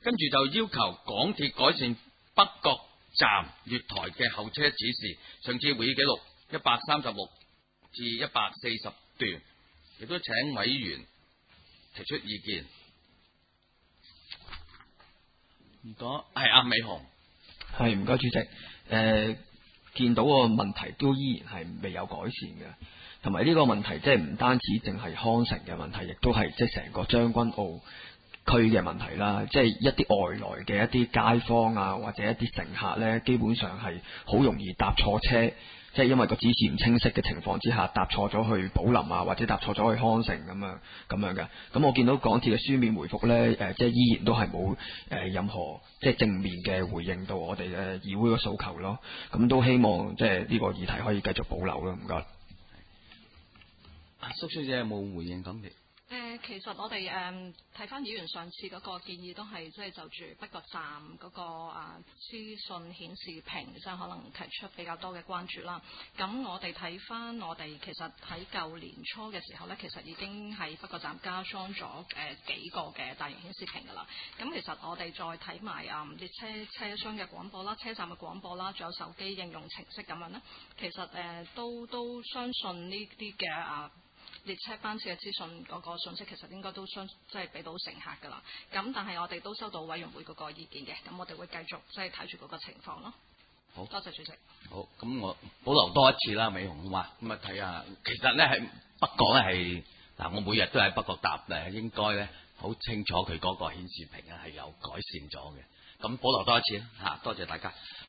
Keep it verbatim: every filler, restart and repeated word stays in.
跟住就要求港鐵改善北角站月台嘅候車指示。上次會議記錄一百三十六至一百四十段，亦都請委員提出意見。如果係阿美雄， 係唔該主席，誒、呃、見到個問題都依然係未有改善嘅，同埋呢個問題即係唔單止淨係康城嘅問題，亦都係即係成個將軍澳區嘅問題啦。即係一啲外來嘅一啲街坊啊，或者一啲乘客呢，基本上係好容易搭錯車。即係因為個指示唔清晰嘅情況之下，搭錯咗去寶林啊，或者搭錯咗去康城咁樣咁樣嘅。咁我見到港鐵嘅書面回覆呢，誒、呃、即係依然都係冇誒任何即係正面嘅回應到我哋嘅議會嘅訴求咯。咁都希望即係呢個議題可以繼續保留咯。唔該。 蘇小姐有冇回應港鐵？ 誒、呃，其實我哋誒睇翻議員上次嗰個建議，都係即係就住北角站嗰、那個啊資訊顯示屏，即、就、係、是、可能提出比較多嘅關注啦。咁我哋睇翻我哋其實喺舊年初嘅時候呢，其實已經喺北角站加裝咗誒、呃、幾個嘅大型顯示屏㗎啦。咁其實我哋再睇埋啊列車車廂嘅廣播啦、車站嘅廣播啦，仲有手機應用程式咁樣呢，其實誒、呃、都都相信呢啲嘅啊。列車班次嘅資訊嗰個信息其實應該都相即係俾到乘客㗎啦。咁但係我哋都收到委員會嗰個意見嘅，咁我哋會繼續即係睇住嗰個情況咯。 好， 多謝主席。 好，咁我保留多一次啦，美紅好嘛？咁啊睇下，其實咧喺北角咧係嗱，我每日都喺北角搭咧，應該咧好清楚佢嗰個顯示屏啊係有改善咗嘅。咁保留多一次啦嚇，多謝大家。